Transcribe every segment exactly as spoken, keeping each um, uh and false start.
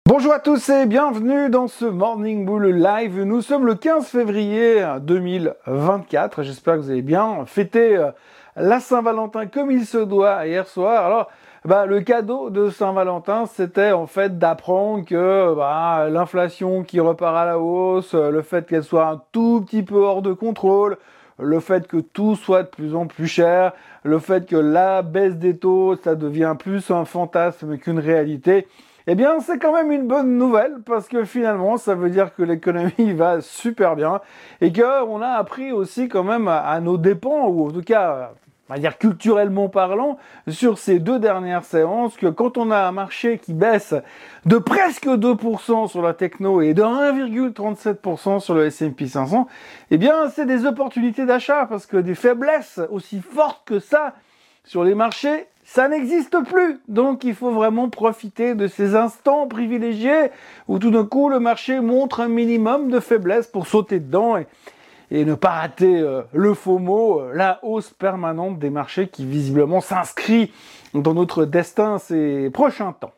Bonjour à tous et bienvenue dans ce Morning Bull Live. Nous sommes le quinze février deux mille vingt-quatre. J'espère que vous avez bien fêté la Saint-Valentin comme il se doit hier soir. Alors, bah, le cadeau de Saint-Valentin, c'était en fait d'apprendre que bah, l'inflation qui repart à la hausse, le fait qu'elle soit un tout petit peu hors de contrôle, le fait que tout soit de plus en plus cher, le fait que la baisse des taux, ça devient plus un fantasme qu'une réalité. Eh bien, c'est quand même une bonne nouvelle parce que finalement, ça veut dire que l'économie va super bien et qu'on a appris aussi quand même à, à nos dépens, ou en tout cas, on va dire culturellement parlant, sur ces deux dernières séances, que quand on a un marché qui baisse de presque deux pour cent sur la techno et de un virgule trente-sept pour cent sur le S and P cinq cents, eh bien, c'est des opportunités d'achat parce que des faiblesses aussi fortes que ça sur les marchés, ça n'existe plus. Donc, il faut vraiment profiter de ces instants privilégiés où tout d'un coup, le marché montre un minimum de faiblesse pour sauter dedans et, et ne pas rater euh, le FOMO, euh, la hausse permanente des marchés qui visiblement s'inscrit dans notre destin ces prochains temps.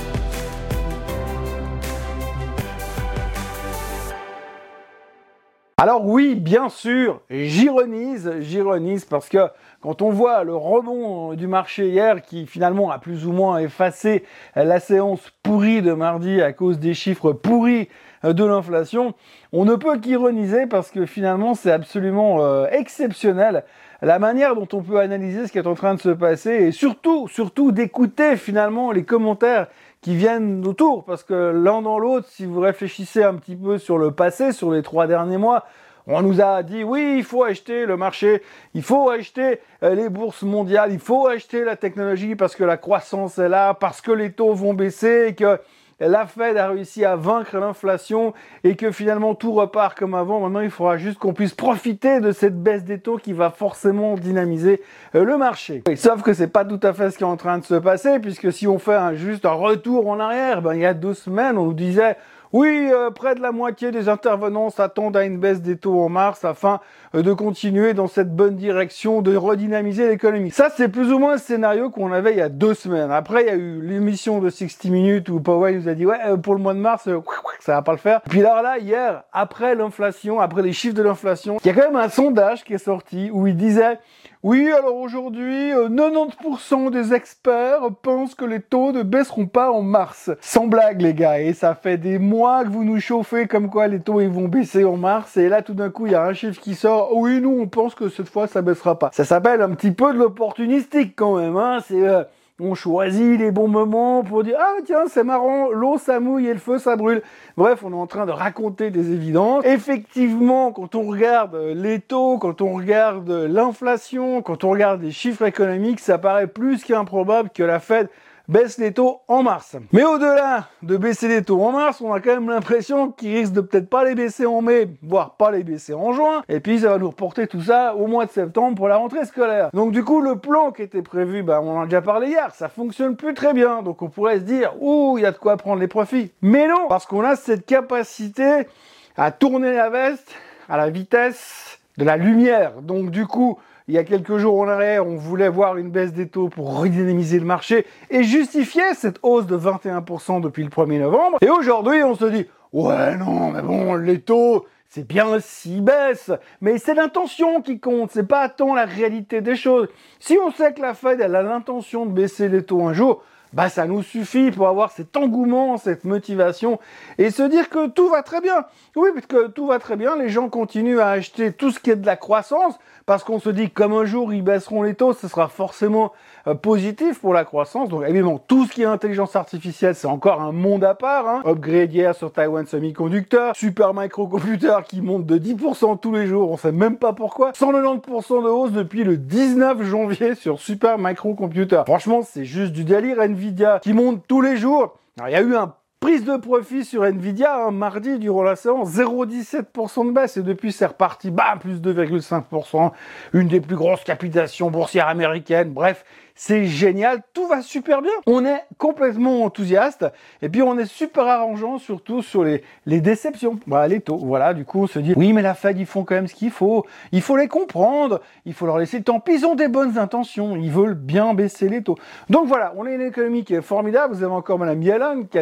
Alors oui, bien sûr, j'ironise, j'ironise parce que quand on voit le rebond du marché hier qui finalement a plus ou moins effacé la séance pourrie de mardi à cause des chiffres pourris de l'inflation, on ne peut qu'ironiser parce que finalement c'est absolument euh, exceptionnel la manière dont on peut analyser ce qui est en train de se passer et surtout, surtout d'écouter finalement les commentaires qui viennent autour, parce que l'un dans l'autre, si vous réfléchissez un petit peu sur le passé, sur les trois derniers mois, on nous a dit oui, il faut acheter le marché, il faut acheter les bourses mondiales, il faut acheter la technologie parce que la croissance est là, parce que les taux vont baisser, et que la Fed a réussi à vaincre l'inflation et que finalement tout repart comme avant. Maintenant, il faudra juste qu'on puisse profiter de cette baisse des taux qui va forcément dynamiser le marché. Et sauf que c'est pas tout à fait ce qui est en train de se passer, puisque si on fait un, juste un retour en arrière, ben, il y a deux semaines, on nous disait oui, euh, près de la moitié des intervenants s'attendent à une baisse des taux en mars afin euh, de continuer dans cette bonne direction, de redynamiser l'économie. Ça, c'est plus ou moins le scénario qu'on avait il y a deux semaines. Après, il y a eu l'émission de sixty minutes où Powell nous a dit ouais, euh, pour le mois de mars, euh, ça va pas le faire. Puis alors là, hier, après l'inflation, après les chiffres de l'inflation, il y a quand même un sondage qui est sorti où il disait oui, alors aujourd'hui, euh, quatre-vingt-dix pour cent des experts pensent que les taux ne baisseront pas en mars. Sans blague, les gars, et ça fait des mois que vous nous chauffez comme quoi les taux ils vont baisser en mars, et là tout d'un coup il y a un chiffre qui sort, oui, nous on pense que cette fois ça baissera pas. Ça s'appelle un petit peu de l'opportunistique quand même, hein, c'est... Euh, on choisit les bons moments pour dire « Ah tiens, c'est marrant, l'eau ça mouille et le feu ça brûle ». Bref, on est en train de raconter des évidences. Effectivement, quand on regarde les taux, quand on regarde l'inflation, quand on regarde les chiffres économiques, ça paraît plus qu'improbable que la Fed baisse les taux en mars. Mais au-delà de baisser les taux en mars, on a quand même l'impression qu'ils risquent de peut-être pas les baisser en mai, voire pas les baisser en juin. Et puis ça va nous reporter tout ça au mois de septembre pour la rentrée scolaire. Donc du coup, le plan qui était prévu, bah, on en a déjà parlé hier, ça fonctionne plus très bien. Donc on pourrait se dire, ouh, il y a de quoi prendre les profits. Mais non, parce qu'on a cette capacité à tourner la veste à la vitesse de la lumière. Donc du coup, il y a quelques jours en arrière, on voulait voir une baisse des taux pour redynamiser le marché et justifier cette hausse de vingt et un pour cent depuis le premier novembre. Et aujourd'hui, on se dit, ouais, non, mais bon, les taux, c'est bien s'ils baissent, mais c'est l'intention qui compte, c'est pas tant la réalité des choses. Si on sait que la Fed, elle a l'intention de baisser les taux un jour, bah ça nous suffit pour avoir cet engouement, cette motivation et se dire que tout va très bien. Oui, parce que tout va très bien, les gens continuent à acheter tout ce qui est de la croissance parce qu'on se dit que comme un jour ils baisseront les taux, ce sera forcément euh, positif pour la croissance. Donc évidemment, tout ce qui est intelligence artificielle, c'est encore un monde à part. Hein. Upgrade hier sur Taiwan Semiconductor, Super Microcomputer qui monte de dix pour cent tous les jours, on sait même pas pourquoi. cent quatre-vingt-dix pour cent de hausse depuis le dix-neuf janvier sur Super Microcomputer. Franchement, c'est juste du délire. Nvidia qui monte tous les jours. Alors, il y a eu un prise de profit sur Nvidia un mardi durant la séance, zéro virgule dix-sept pour cent de baisse et depuis c'est reparti, bam, plus deux virgule cinq pour cent, une des plus grosses capitalisations boursières américaines. Bref, c'est génial, tout va super bien. On est complètement enthousiaste et puis on est super arrangeant surtout sur les, les déceptions. Voilà, les taux. Voilà, du coup on se dit oui mais la Fed ils font quand même ce qu'il faut, il faut les comprendre, il faut leur laisser le temps. Puis ils ont des bonnes intentions, ils veulent bien baisser les taux. Donc voilà, on a une économie qui est formidable. Vous avez encore Madame Yellen qui a débarqué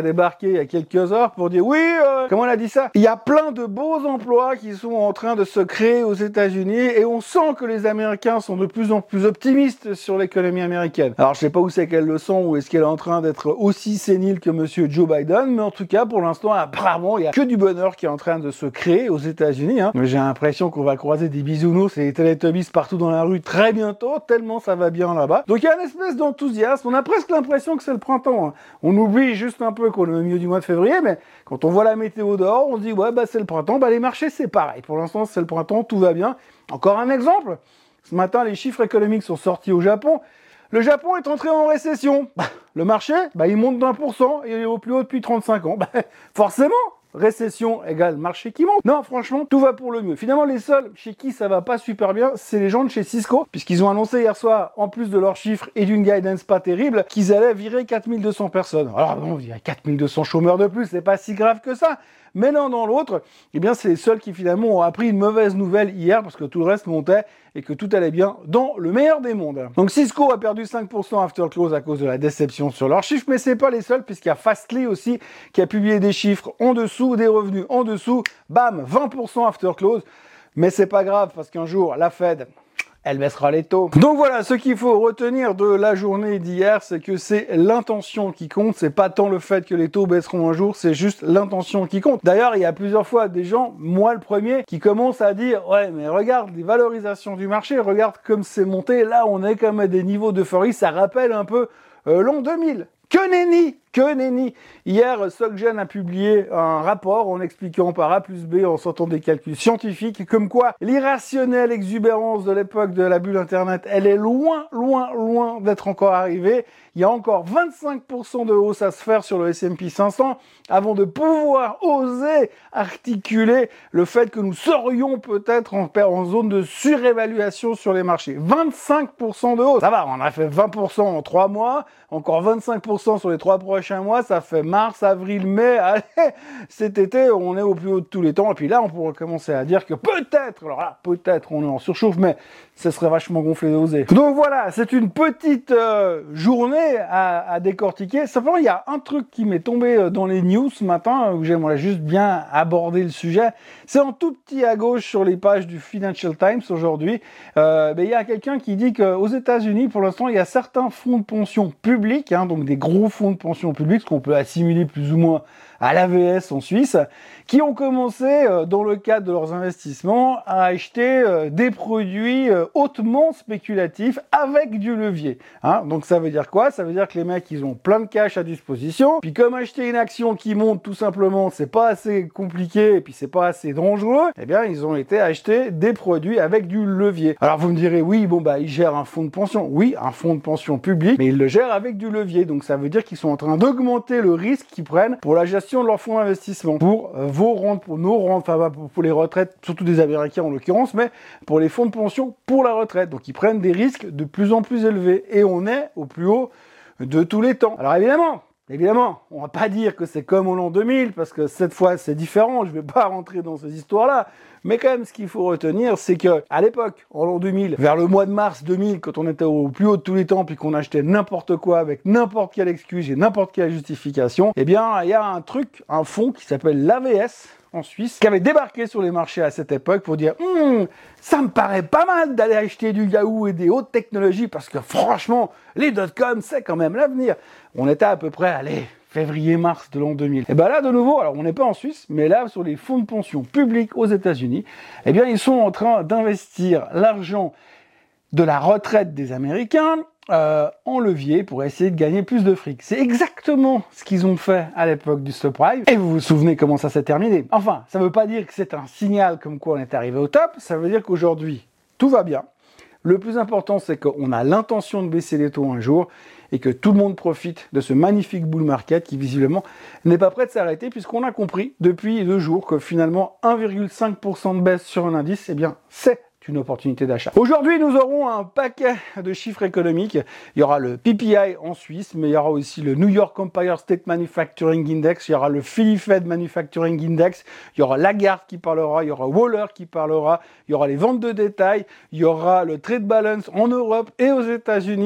débarqué il y a quelques heures pour dire oui, euh, comment on a dit ça? Il y a plein de beaux emplois qui sont en train de se créer aux États-Unis et on sent que les Américains sont de plus en plus optimistes sur l'économie américaine. Alors je sais pas où c'est qu'elle le sent ou est-ce qu'elle est en train d'être aussi sénile que monsieur Joe Biden, mais en tout cas pour l'instant apparemment il y a que du bonheur qui est en train de se créer aux États-Unis. Hein. J'ai l'impression qu'on va croiser des bisounours et des Teletubbies partout dans la rue très bientôt, tellement ça va bien là-bas. Donc il y a une espèce d'enthousiasme, on a presque l'impression que c'est le printemps. Hein. On oublie juste un peu qu'on est au milieu du mois de février, mais quand on voit la météo dehors, on se dit ouais bah c'est le printemps, bah les marchés c'est pareil. Pour l'instant c'est le printemps, tout va bien. Encore un exemple, ce matin les chiffres économiques sont sortis au Japon. Le Japon est entré en récession. Bah, le marché, bah, il monte d'un pour cent et il est au plus haut depuis trente-cinq ans. Bah, forcément, récession égale marché qui monte. Non, franchement, tout va pour le mieux. Finalement, les seuls chez qui ça va pas super bien, c'est les gens de chez Cisco, puisqu'ils ont annoncé hier soir, en plus de leurs chiffres et d'une guidance pas terrible, qu'ils allaient virer quatre mille deux cents personnes. Alors bon, il y a quatre mille deux cents chômeurs de plus, c'est pas si grave que ça. Mais l'un dans l'autre, eh bien, c'est les seuls qui finalement ont appris une mauvaise nouvelle hier parce que tout le reste montait et que tout allait bien dans le meilleur des mondes. Donc Cisco a perdu cinq pour cent after close à cause de la déception sur leurs chiffres, mais c'est pas les seuls puisqu'il y a Fastly aussi qui a publié des chiffres en dessous, des revenus en dessous, bam, vingt pour cent after close. Mais c'est pas grave parce qu'un jour, la Fed, elle baissera les taux. Donc voilà, ce qu'il faut retenir de la journée d'hier, c'est que c'est l'intention qui compte, c'est pas tant le fait que les taux baisseront un jour, c'est juste l'intention qui compte. D'ailleurs, il y a plusieurs fois des gens, moi le premier, qui commencent à dire « Ouais, mais regarde les valorisations du marché, regarde comme c'est monté, là on est comme à des niveaux d'euphorie, ça rappelle un peu euh, l'an deux mille ». Que nenni, que nenni. Hier, SocGen a publié un rapport en expliquant par A plus B, en sortant des calculs scientifiques, comme quoi l'irrationnelle exubérance de l'époque de la bulle Internet, elle est loin, loin, loin d'être encore arrivée. Il y a encore vingt-cinq pour cent de hausse à se faire sur le S and P cinq cents avant de pouvoir oser articuler le fait que nous serions peut-être en, en zone de surévaluation sur les marchés. vingt-cinq pour cent de hausse. Ça va, on a fait vingt pour cent en trois mois, encore vingt-cinq pour cent sur les trois prochains mois, ça fait mars, avril, mai. Allez, cet été, on est au plus haut de tous les temps. Et puis là, on pourrait commencer à dire que peut-être, alors là, peut-être, on est en surchauffe, mais ce serait vachement gonflé d'oser. Donc voilà, c'est une petite euh, journée à, à décortiquer. Simplement, il y a un truc qui m'est tombé dans les news ce matin, où j'aimerais juste bien aborder le sujet. C'est en tout petit à gauche sur les pages du Financial Times aujourd'hui. Euh, ben, il y a quelqu'un qui dit qu'aux États-Unis, pour l'instant, il y a certains fonds de pension publics, hein, donc des gros fonds de pension publics, ce qu'on peut assimiler plus ou moins à l'A V S en Suisse, qui ont commencé, euh, dans le cadre de leurs investissements, à acheter euh, des produits euh, hautement spéculatifs avec du levier. Hein, donc ça veut dire quoi? Ça veut dire que les mecs, ils ont plein de cash à disposition, puis comme acheter une action qui monte tout simplement, c'est pas assez compliqué, et puis c'est pas assez dangereux, eh bien ils ont été acheter des produits avec du levier. Alors vous me direz, oui, bon bah ils gèrent un fonds de pension. Oui, un fonds de pension public, mais ils le gèrent avec du levier, donc ça veut dire qu'ils sont en train d'augmenter le risque qu'ils prennent pour la gestion de leur fonds d'investissement, pour euh, vos rentes, pour nos rentes, enfin pour, pour les retraites, surtout des Américains en l'occurrence, mais pour les fonds de pension pour la retraite. Donc ils prennent des risques de plus en plus élevés et on est au plus haut de tous les temps. Alors évidemment, Évidemment, on va pas dire que c'est comme au l'an deux mille, parce que cette fois c'est différent, je vais pas rentrer dans ces histoires-là, mais quand même ce qu'il faut retenir, c'est que à l'époque, en l'an deux mille, vers le mois de mars deux mille, quand on était au plus haut de tous les temps, puis qu'on achetait n'importe quoi avec n'importe quelle excuse et n'importe quelle justification, eh bien, il y a un truc, un fonds qui s'appelle l'A V S, en Suisse, qui avait débarqué sur les marchés à cette époque pour dire hm, ça me paraît pas mal d'aller acheter du Yahoo et des hautes technologies parce que franchement, les dot-com, c'est quand même l'avenir. On était à peu près, allez, février-mars de l'an deux mille. Et bien là, de nouveau, alors on n'est pas en Suisse, mais là, sur les fonds de pension publics aux États-Unis, eh bien, ils sont en train d'investir l'argent de la retraite des Américains Euh, en levier pour essayer de gagner plus de fric. C'est exactement ce qu'ils ont fait à l'époque du subprime. Et vous vous souvenez comment ça s'est terminé. Enfin, ça ne veut pas dire que c'est un signal comme quoi on est arrivé au top. Ça veut dire qu'aujourd'hui, tout va bien. Le plus important, c'est qu'on a l'intention de baisser les taux un jour et que tout le monde profite de ce magnifique bull market qui, visiblement, n'est pas prêt de s'arrêter puisqu'on a compris depuis deux jours que finalement un virgule cinq pour cent de baisse sur un indice, eh bien, c'est une opportunité d'achat. Aujourd'hui, nous aurons un paquet de chiffres économiques. Il y aura le P P I en Suisse, mais il y aura aussi le New York Empire State Manufacturing Index, il y aura le Philly Fed Manufacturing Index, il y aura Lagarde qui parlera, il y aura Waller qui parlera, il y aura les ventes de détail, il y aura le Trade Balance en Europe et aux États-Unis.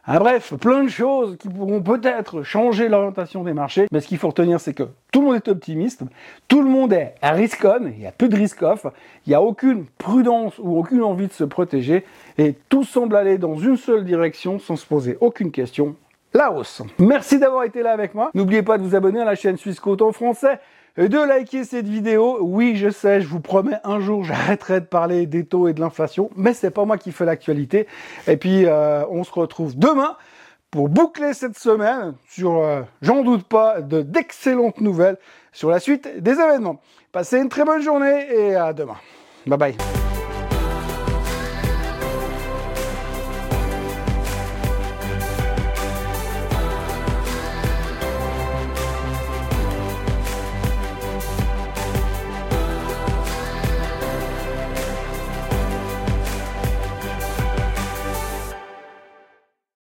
Ah, bref, plein de choses qui pourront peut-être changer l'orientation des marchés. Mais ce qu'il faut retenir, c'est que tout le monde est optimiste, tout le monde est à risk-on, il y a peu de risk-off, il n'y a aucune prudence ou aucune envie de se protéger, et tout semble aller dans une seule direction sans se poser aucune question. La hausse. Merci d'avoir été là avec moi. N'oubliez pas de vous abonner à la chaîne Swissquote en français, de liker cette vidéo. Oui, je sais, je vous promets, un jour, j'arrêterai de parler des taux et de l'inflation, mais c'est pas moi qui fais l'actualité. Et puis, euh, on se retrouve demain pour boucler cette semaine sur, euh, j'en doute pas, de d'excellentes nouvelles sur la suite des événements. Passez une très bonne journée et à demain. Bye bye.